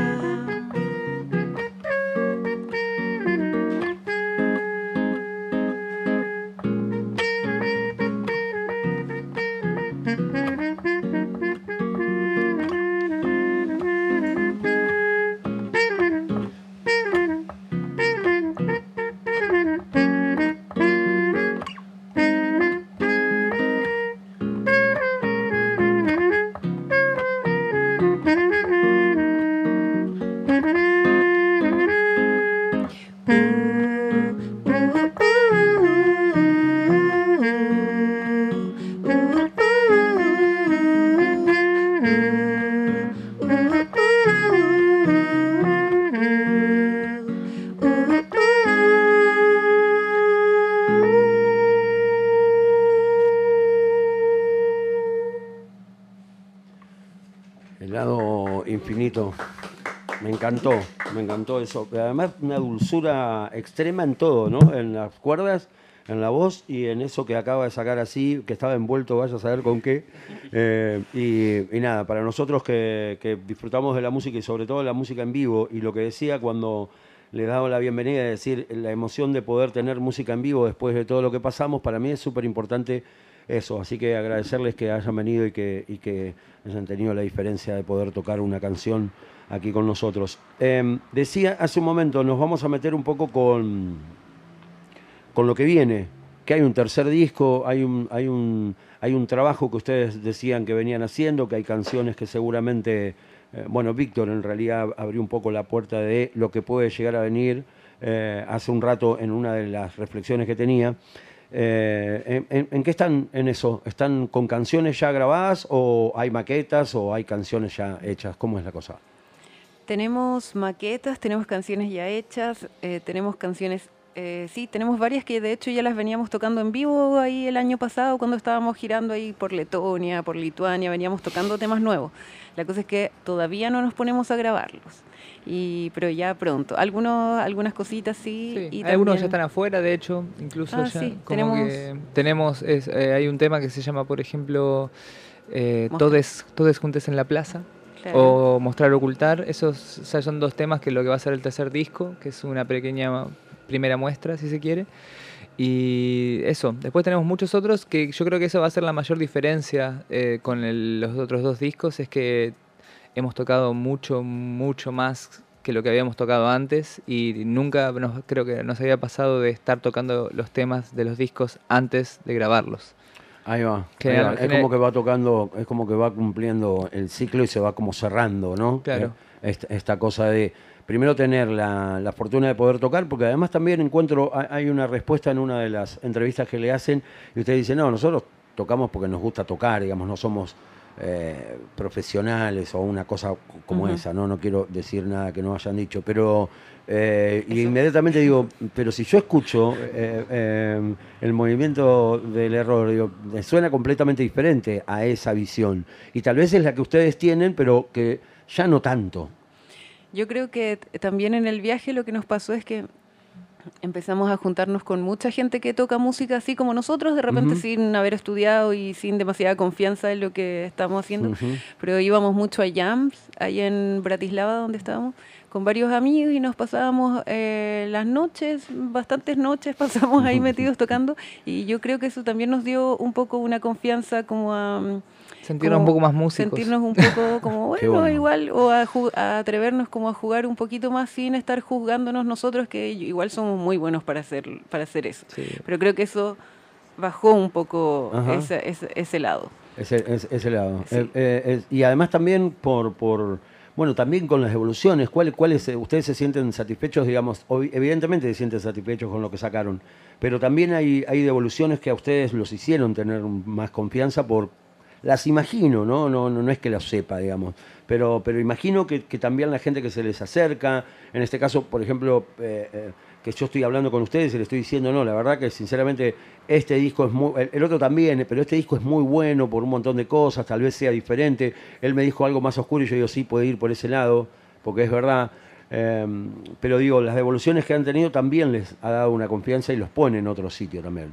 Speaker 2: Helado infinito. Me encantó, me encantó eso. Además, una dulzura extrema en todo, ¿no? En las cuerdas, en la voz y en eso que acaba de sacar así, que estaba envuelto, vaya a saber con qué. Eh, y, y nada, para nosotros que, que disfrutamos de la música y sobre todo de la música en vivo, y lo que decía cuando le daba la bienvenida, es decir, la emoción de poder tener música en vivo después de todo lo que pasamos, para mí es súper importante eso. Así que agradecerles que hayan venido y que, y que hayan tenido la diferencia de poder tocar una canción aquí con nosotros. Eh, decía hace un momento, nos vamos a meter un poco con, con lo que viene, que hay un tercer disco, hay un, hay, un, hay un trabajo que ustedes decían que venían haciendo, que hay canciones que seguramente, eh, bueno, Víctor en realidad abrió un poco la puerta de lo que puede llegar a venir eh, hace un rato en una de las reflexiones que tenía. Eh, ¿en, en, en qué están en eso? ¿Están con canciones ya grabadas o hay maquetas o hay canciones ya hechas? ¿Cómo es la cosa?
Speaker 4: Tenemos maquetas, tenemos canciones ya hechas, eh, tenemos canciones, eh, sí, tenemos varias que de hecho ya las veníamos tocando en vivo ahí el año pasado cuando estábamos girando ahí por Letonia, por Lituania, veníamos tocando temas nuevos. La cosa es que todavía no nos ponemos a grabarlos, y, pero ya pronto. Algunos, algunas cositas sí.
Speaker 3: Sí,
Speaker 4: y
Speaker 3: algunos
Speaker 4: también-
Speaker 3: ya están afuera, de hecho, incluso
Speaker 4: Ah,
Speaker 3: ya.
Speaker 4: sí,
Speaker 3: como
Speaker 4: tenemos-
Speaker 3: que tenemos es, eh, hay un tema que se llama, por ejemplo, eh,
Speaker 4: Mostra-
Speaker 3: Todes, Todes juntes en la plaza.
Speaker 4: Claro.
Speaker 3: O Mostrar Ocultar, esos o sea, son dos temas que lo que va a ser el tercer disco, que es una pequeña primera muestra, si se quiere. Y eso, después tenemos muchos otros que yo creo que eso va a ser la mayor diferencia eh, con el- los otros dos discos, es que hemos tocado mucho, mucho más que lo que habíamos tocado antes y nunca nos, creo que nos había pasado de estar tocando los temas de los discos antes de grabarlos.
Speaker 2: Ahí va. Ahí
Speaker 3: General-
Speaker 2: va. Es
Speaker 3: general-
Speaker 2: como que va tocando, es como que va cumpliendo el ciclo y se va como cerrando, ¿no?
Speaker 3: Claro.
Speaker 2: Eh, Esta, esta cosa de primero tener la, la fortuna de poder tocar, porque además también encuentro, hay- hay una respuesta en una de las entrevistas que le hacen y usted dice, no, nosotros tocamos porque nos gusta tocar, digamos, no somos eh, profesionales o una cosa como
Speaker 4: Ujú.
Speaker 2: esa, ¿no? No quiero decir nada que no hayan dicho, pero eh, y
Speaker 4: Eso.
Speaker 2: inmediatamente digo, pero si yo escucho eh, eh, el movimiento del error, digo, me suena completamente diferente a esa visión. Y tal vez es la que ustedes tienen, pero que ya no tanto.
Speaker 4: Yo creo que t- también en el viaje lo que nos pasó es que empezamos a juntarnos con mucha gente que toca música así como nosotros, de repente
Speaker 2: Ujú.
Speaker 4: sin haber estudiado y sin demasiada confianza en lo que estamos haciendo,
Speaker 2: Ujú.
Speaker 4: pero íbamos mucho a jams, ahí en Bratislava donde estábamos, con varios amigos y nos pasábamos eh, las noches, bastantes noches pasamos ahí metidos tocando, y yo creo que eso también nos dio un poco una confianza como a... mm,
Speaker 3: Sentirnos
Speaker 4: como
Speaker 3: un poco más músicos.
Speaker 4: Sentirnos un poco como,
Speaker 2: Qué
Speaker 4: bueno,
Speaker 2: bueno.
Speaker 4: igual, o a, ju- a atrevernos como a jugar un poquito más sin estar juzgándonos nosotros, que igual somos muy buenos para hacer, para hacer eso.
Speaker 3: Sí.
Speaker 4: Pero creo que eso bajó un poco
Speaker 2: Ajá.
Speaker 4: ese, ese, ese lado.
Speaker 2: Ese, ese- ese lado.
Speaker 4: Sí.
Speaker 2: Eh, eh, es- y además también por, por bueno, también con las evoluciones, ¿cuáles cuáles eh, ustedes se sienten satisfechos, digamos, obvi- evidentemente se sienten satisfechos con lo que sacaron, pero también hay, hay devoluciones que a ustedes los hicieron tener más confianza por, las imagino, ¿no? No, no, no es que las sepa, digamos, pero, pero imagino que, que también la gente que se les acerca, en este caso, por ejemplo, eh, eh, que yo estoy hablando con ustedes y le estoy diciendo, no, la verdad que sinceramente este disco es muy, el, el otro también, pero este disco es muy bueno por un montón de cosas, tal vez sea diferente. Él me dijo algo más oscuro y yo digo, sí, puede ir por ese lado, porque es verdad. Eh, pero digo, las devoluciones que han tenido también les ha dado una confianza y los pone en otro sitio también.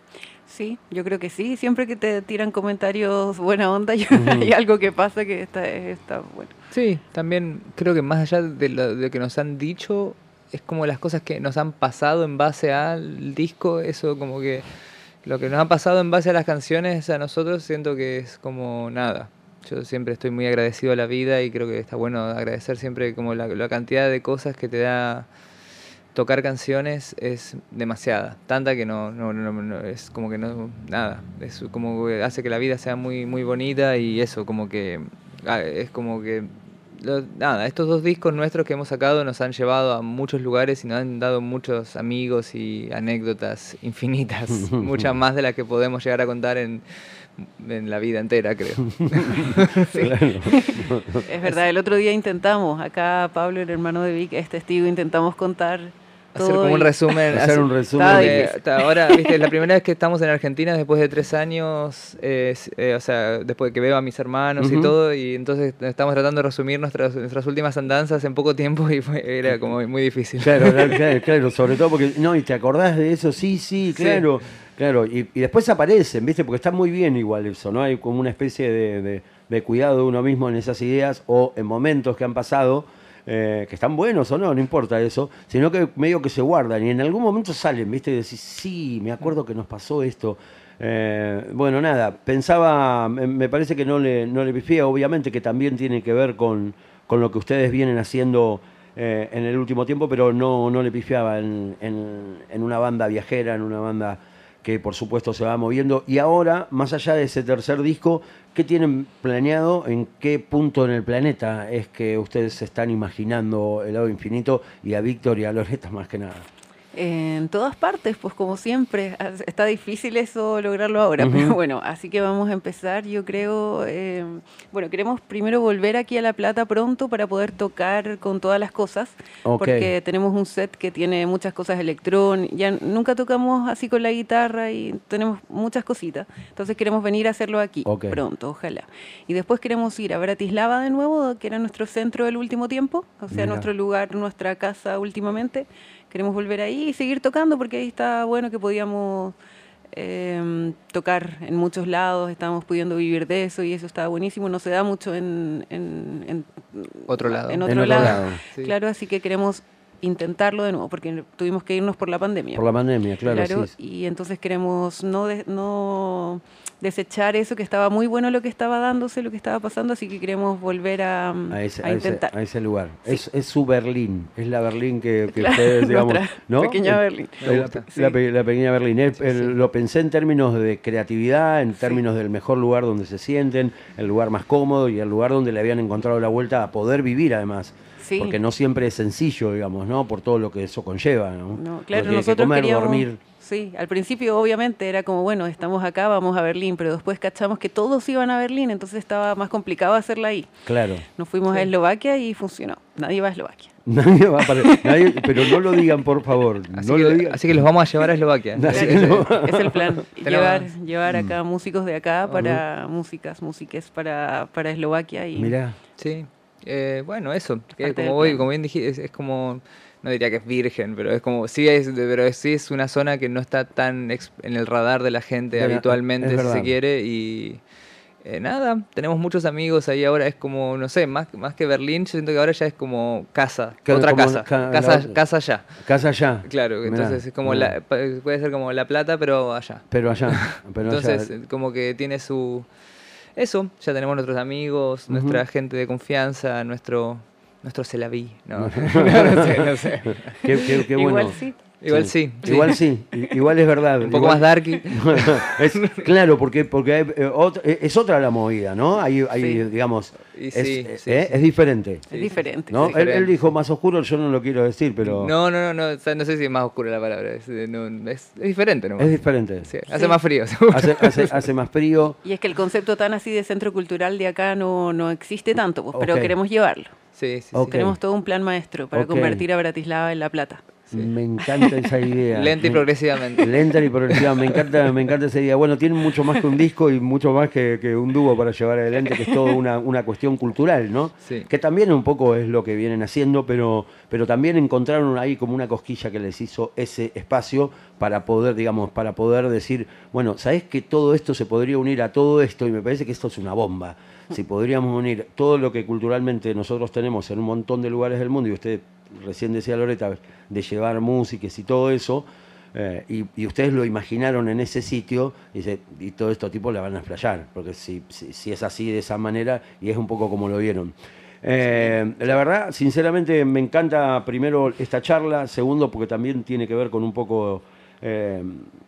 Speaker 4: Sí, yo creo que sí. Siempre que te tiran comentarios buena onda, yo- hay algo que pasa que está, está bueno.
Speaker 3: Sí, también creo que más allá de lo de que nos han dicho, es como las cosas que nos han pasado en base al disco, eso como que lo que nos ha pasado en base a las canciones a nosotros siento que es como nada. Yo siempre estoy muy agradecido a la vida y creo que está bueno agradecer siempre como la, la cantidad de cosas que te da tocar canciones es demasiada, tanta que no, no, no, no- es como que no, nada, es como que hace que la vida sea muy, muy bonita y eso, como que, ah, es como que, lo- nada, estos dos discos nuestros que hemos sacado nos han llevado a muchos lugares y nos han dado muchos amigos y anécdotas infinitas, muchas más de las que podemos llegar a contar en, en la vida entera, creo.
Speaker 4: Es verdad, el otro día intentamos, acá Pablo, el hermano de Vic, es testigo, intentamos contar
Speaker 3: Hacer
Speaker 4: todo
Speaker 3: como un
Speaker 4: y-
Speaker 3: resumen.
Speaker 2: Hacer un resumen
Speaker 4: Estaba
Speaker 3: de-
Speaker 4: difícil.
Speaker 3: hasta ahora, viste, es la primera vez que estamos en Argentina después de tres años, eh, s- eh, o sea, después de que veo a mis hermanos y
Speaker 2: Ujú.
Speaker 3: todo, y entonces estamos tratando de resumir nuestras, nuestras últimas andanzas en poco tiempo y fue- era como muy difícil.
Speaker 2: Claro, claro, claro, claro, sobre todo porque, no, y te acordás de eso, sí, sí,
Speaker 3: Sí.
Speaker 2: claro, claro, y, y después aparecen, ¿viste? Porque está muy bien igual eso, ¿no? Hay como una especie de, de- de cuidado de uno mismo en esas ideas o en momentos que han pasado, eh, que están buenos o no, no importa eso, sino que medio que se guardan y en algún momento salen, ¿viste? Y decís, sí, me acuerdo que nos pasó esto. Eh, bueno, nada, pensaba, me, me parece que no le, no le pifié, obviamente que también tiene que ver con, con lo que ustedes vienen haciendo eh, en el último tiempo, pero no, no le pifiaba en, en- en una banda viajera, en una banda que por supuesto se va moviendo. Y ahora, más allá de ese tercer disco, ¿qué tienen planeado? ¿En qué punto en el planeta es que ustedes se están imaginando el lado infinito y a Víctor y a Loretta más que nada?
Speaker 4: En todas partes, pues como siempre. Está difícil eso lograrlo ahora,
Speaker 2: Ujú.
Speaker 4: pero bueno, así que vamos a empezar, yo creo. eh, bueno, queremos primero volver aquí a La Plata pronto para poder tocar con todas las cosas,
Speaker 2: Ok.
Speaker 4: porque tenemos un set que tiene muchas cosas electrónicas. Ya nunca tocamos así con la guitarra y tenemos muchas cositas. Entonces queremos venir a hacerlo aquí
Speaker 2: Ok.
Speaker 4: pronto, ojalá. Y después queremos ir a Bratislava de nuevo, que era nuestro centro del último tiempo, o sea,
Speaker 2: Mira.
Speaker 4: nuestro lugar, nuestra casa últimamente. Queremos volver ahí y seguir tocando porque ahí está bueno que podíamos eh, tocar en muchos lados, estábamos pudiendo vivir de eso y eso estaba buenísimo. No se da mucho en, en, en-
Speaker 3: Otro lado.
Speaker 4: En otro,
Speaker 2: En otro
Speaker 4: lado.
Speaker 2: lado.
Speaker 3: Sí.
Speaker 4: Claro, así que queremos intentarlo de nuevo porque tuvimos que irnos por la pandemia.
Speaker 2: Por la pandemia, claro, sí.
Speaker 4: Y entonces queremos no, de- no desechar eso que estaba muy bueno lo que estaba dándose, lo que estaba pasando, así que queremos volver a,
Speaker 2: A ese,
Speaker 4: a
Speaker 2: a ese-
Speaker 4: intentar.
Speaker 2: a ese lugar.
Speaker 4: Sí.
Speaker 2: Es, es su Berlín, es la Berlín que, que
Speaker 4: Claro,
Speaker 2: ustedes, digamos,
Speaker 4: nuestra
Speaker 2: ¿no?
Speaker 4: pequeña
Speaker 2: El-
Speaker 4: Berlín.
Speaker 3: Me
Speaker 2: La,
Speaker 3: gusta.
Speaker 2: la
Speaker 4: Sí.
Speaker 2: pe- la pequeña Berlín. Es-
Speaker 3: Sí,
Speaker 2: el-
Speaker 3: sí.
Speaker 2: Lo pensé en términos de creatividad, en
Speaker 4: Sí.
Speaker 2: términos del mejor lugar donde se sienten, el lugar más cómodo y el lugar donde le habían encontrado la vuelta a poder vivir además.
Speaker 4: Sí.
Speaker 2: Porque no siempre es sencillo, digamos, ¿no? Por todo lo que eso conlleva, ¿no?
Speaker 4: No,
Speaker 2: Uno
Speaker 4: claro,
Speaker 2: tiene que
Speaker 4: nosotros
Speaker 2: comer,
Speaker 4: queríamos,
Speaker 2: dormir.
Speaker 4: sí, al principio obviamente era como, bueno, estamos acá, vamos a Berlín, pero después cachamos que todos iban a Berlín, entonces estaba más complicado hacerla ahí.
Speaker 2: Claro.
Speaker 4: Nos fuimos a Eslovaquia y funcionó. Nadie va a Eslovaquia.
Speaker 2: Nadie va a parar- nadie- pero no lo digan, por favor.
Speaker 3: Así,
Speaker 2: no
Speaker 3: que,
Speaker 2: lo digan.
Speaker 3: así que los vamos a llevar a Eslovaquia.
Speaker 2: Así
Speaker 3: Ese-
Speaker 2: que no.
Speaker 4: Es el plan,
Speaker 3: Tenemos-
Speaker 4: llevar, llevar acá músicos de acá para
Speaker 2: Ajá.
Speaker 4: músicas, músiques para, para Eslovaquia y
Speaker 2: Mirá.
Speaker 3: Sí, eh, bueno, eso, que
Speaker 4: Parte del
Speaker 3: como voy,
Speaker 4: plan.
Speaker 3: como bien dije, es, es como, no diría que es virgen, pero es como, sí es, pero sí es una zona que no está tan ex- en el radar de la gente
Speaker 2: Bueno,
Speaker 3: habitualmente,
Speaker 2: es
Speaker 3: si
Speaker 2: verdad.
Speaker 3: se quiere, y eh, nada, tenemos muchos amigos ahí ahora, es como, no sé, más, más que Berlín, yo siento que ahora ya es como casa,
Speaker 2: Claro,
Speaker 3: otra
Speaker 2: como
Speaker 3: casa,
Speaker 2: ca-
Speaker 3: casa,
Speaker 2: la-
Speaker 3: casa allá,
Speaker 2: Casa allá.
Speaker 3: claro,
Speaker 2: Mirá,
Speaker 3: entonces es como,
Speaker 2: mirá.
Speaker 3: la, pa- puede ser como La Plata, pero allá.
Speaker 2: Pero allá. Pero
Speaker 3: Entonces,
Speaker 2: allá.
Speaker 3: eh, como que tiene su... Eso, ya tenemos nuestros amigos,
Speaker 2: Ujú.
Speaker 3: nuestra gente de confianza, nuestro nuestro Celaví. No, no sé, no sé.
Speaker 2: Qué, qué- qué
Speaker 4: igual
Speaker 2: bueno.
Speaker 4: sí.
Speaker 3: Igual sí. sí.
Speaker 2: Igual sí. i- Igual es verdad.
Speaker 3: Un poco
Speaker 2: Igual-
Speaker 3: más darky.
Speaker 2: es, claro, porque, porque hay, eh, ot- eh, es otra la movida, ¿no? Hay, hay
Speaker 4: Sí.
Speaker 2: digamos,
Speaker 3: Y
Speaker 2: es,
Speaker 3: sí,
Speaker 2: eh,
Speaker 3: sí,
Speaker 2: eh,
Speaker 3: sí.
Speaker 2: es diferente.
Speaker 4: Es diferente.
Speaker 2: ¿No?
Speaker 4: sí.
Speaker 2: Él, él
Speaker 3: diferente.
Speaker 2: dijo más oscuro, yo no lo quiero decir, pero
Speaker 3: No, no, no, no, o sea, no sé si es más oscura la palabra. Es, eh, no, es, es diferente, ¿no?
Speaker 2: es diferente.
Speaker 3: Sí, hace
Speaker 4: Sí.
Speaker 3: más frío, seguro.
Speaker 2: Hace, hace, hace más frío.
Speaker 4: Y es que el concepto tan así de centro cultural de acá no, no existe tanto, pues, pero
Speaker 2: Ok.
Speaker 4: queremos llevarlo.
Speaker 3: Sí, sí, sí.
Speaker 2: Ok.
Speaker 4: Tenemos todo un plan maestro para
Speaker 2: Ok.
Speaker 4: convertir a Bratislava en La Plata.
Speaker 3: Sí.
Speaker 2: Me encanta esa idea.
Speaker 3: Lenta y
Speaker 2: Me-
Speaker 3: progresivamente.
Speaker 2: Lenta y progresiva, me encanta, me encanta esa idea. Bueno, tienen mucho más que un disco y mucho más que, que un dúo para llevar adelante, que es toda una, una cuestión cultural, ¿no?
Speaker 3: Sí.
Speaker 2: Que también un poco es lo que vienen haciendo, pero, pero también encontraron ahí como una cosquilla que les hizo ese espacio para poder, digamos, para poder decir, bueno, ¿sabés que todo esto se podría unir a todo esto? Y me parece que esto es una bomba. Si podríamos unir todo lo que culturalmente nosotros tenemos en un montón de lugares del mundo, y usted recién decía, Loreta, de llevar músicas y todo eso, eh, y, y ustedes lo imaginaron en ese sitio, y, dice, y todo estos tipos la van a explayar, porque si, si, si es así de esa manera, y es un poco como lo vieron. Eh, la verdad, sinceramente, me encanta primero esta charla, segundo porque también tiene que ver con un poco... eh,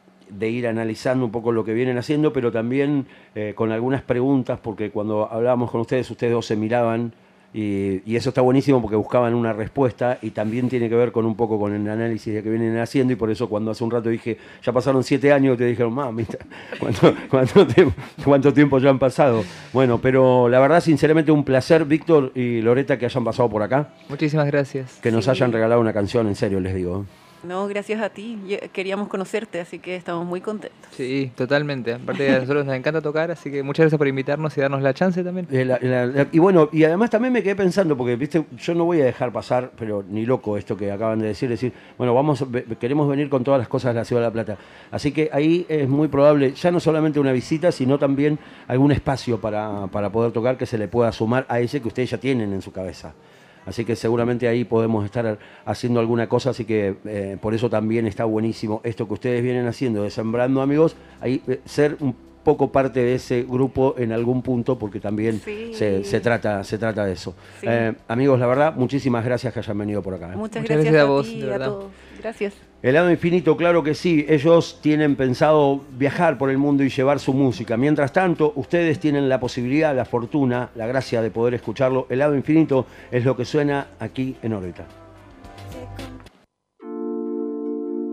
Speaker 2: de ir analizando un poco lo que vienen haciendo, pero también eh, con algunas preguntas, porque cuando hablábamos con ustedes, ustedes dos se miraban y, y eso está buenísimo porque buscaban una respuesta y también tiene que ver con un poco con el análisis de que vienen haciendo y por eso cuando hace un rato dije, ya pasaron siete años, te dijeron, mami, ¿cuánto, cuánto, tiempo, ¿cuánto tiempo ya han pasado? Bueno, pero la verdad, sinceramente, un placer, Víctor y Loreta, que hayan pasado por acá,
Speaker 3: Muchísimas gracias.
Speaker 2: que nos
Speaker 4: Sí.
Speaker 2: hayan regalado una canción, en serio, les digo.
Speaker 4: No, gracias a ti. Yo- queríamos conocerte, así que estamos muy contentos.
Speaker 3: Sí, totalmente. Aparte a nosotros nos encanta tocar, así que muchas gracias por invitarnos y darnos la chance también.
Speaker 2: Eh, la- la- la- y bueno, y además también me quedé pensando, porque viste, yo no voy a dejar pasar, pero ni loco esto que acaban de decir, decir, bueno, vamos, ve- queremos venir con todas las cosas de la Ciudad de La Plata. Así que ahí es muy probable, ya no solamente una visita, sino también algún espacio para, para poder tocar que se le pueda sumar a ese que ustedes ya tienen en su cabeza. Así que seguramente ahí podemos estar haciendo alguna cosa, así que eh, por eso también está buenísimo esto que ustedes vienen haciendo de Sembrando Amigos, ahí eh, ser un poco parte de ese grupo en algún punto, porque también
Speaker 4: Sí.
Speaker 2: se, se trata, se trata de eso.
Speaker 4: Sí.
Speaker 2: Eh, amigos, la verdad, muchísimas gracias que hayan venido por acá. ¿eh?
Speaker 4: Muchas,
Speaker 3: Muchas
Speaker 4: gracias,
Speaker 3: gracias a
Speaker 4: a,
Speaker 3: vos,
Speaker 4: ti
Speaker 3: de
Speaker 4: y a
Speaker 3: verdad.
Speaker 4: todos. Gracias.
Speaker 2: Helado Infinito, claro que sí. Ellos tienen pensado viajar por el mundo y llevar su música. Mientras tanto, ustedes tienen la posibilidad, la fortuna, la gracia de poder escucharlo. Helado Infinito es lo que suena aquí en órbita.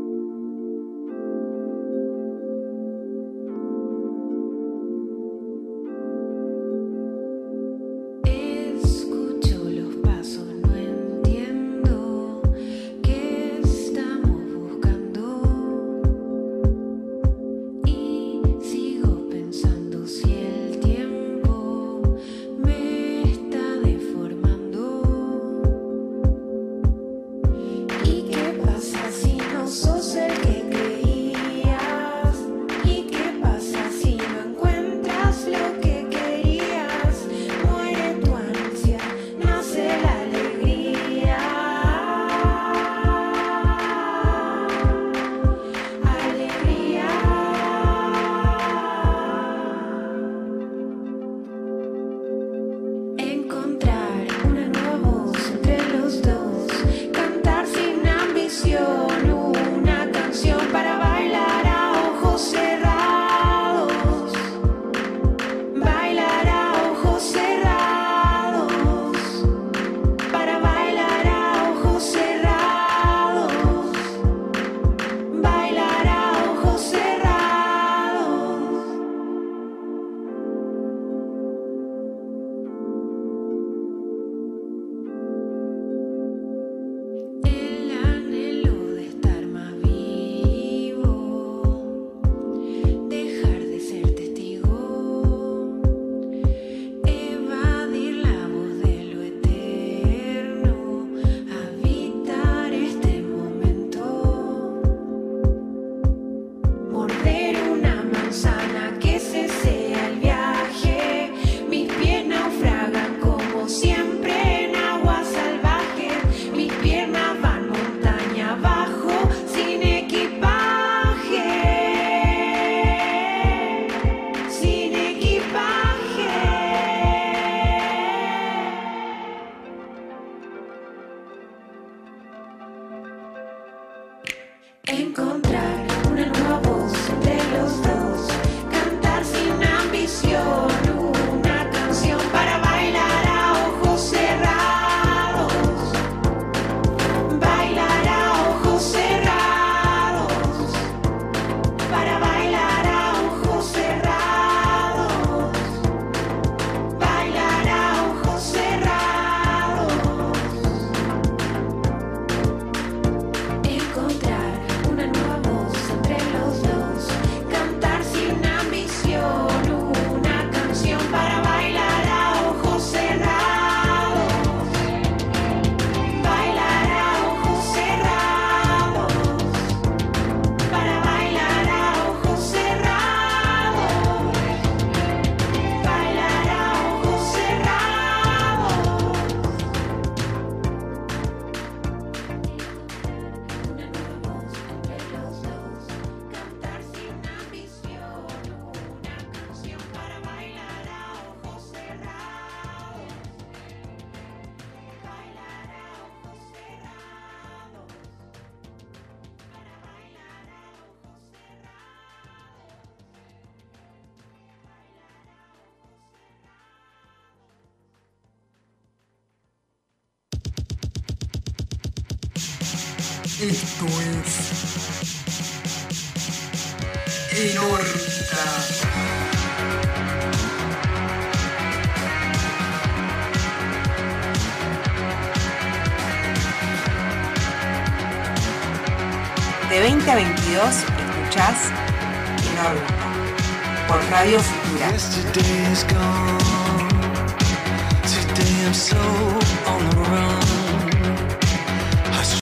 Speaker 5: Esto es En órbita.
Speaker 6: De veinte a veintidós escuchás En órbita por Radio Futura.
Speaker 7: Yesterday is gone. Today I'm so